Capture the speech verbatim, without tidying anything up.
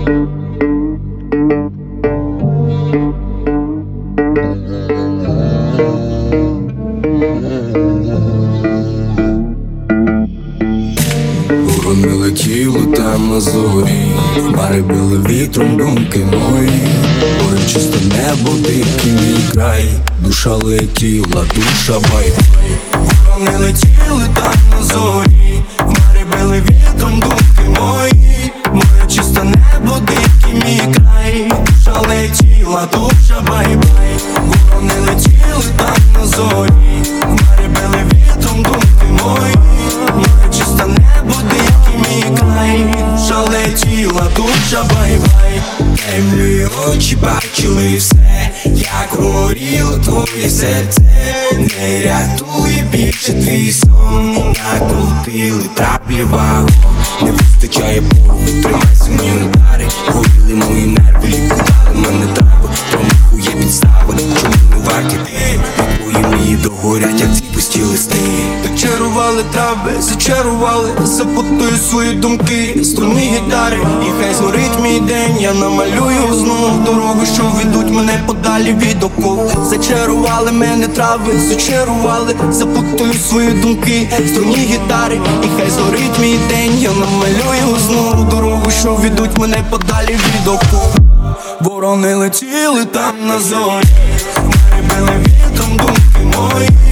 Ворони летіли там на зорі, хмари били вітром думки мої. Море чисте небо, дикий мій край, душа летіла, душа бай-бай. Ворони летіли там на зорі, хмари били вітром думки мої. Море чисте небо, дикий мій край, душа летіла, душа бай-бай. Ворони летіли там на зорі, хмари били вітром думки мої. Море чисте небо, дикий мій край, душа летіла, душа бай-бай. Темні очі бачили все, як горіло твоє серце. Не рятує більше твій сон, накрутили траплі вагон. Не вистачає пору, тримайся мені удари. Горіли мої нерви, лікували мене трави. Тому є підстави, чому не варті ти? Твої мрії догорять, як ці пусті листи. Чарували трави, зачарували, запутую свої думки, струни гітари. І хай згорить мій день, я намалюю знову дороги, що ведуть мене подалі від оков. Зачарували мене трави, зачарували, запутую свої думки, струни гітари. І хай згорить мій день, я намалюю знову дороги, що ведуть мене подалі від оков. Ворони летіли там на зорі, хмари били вітром думки мої.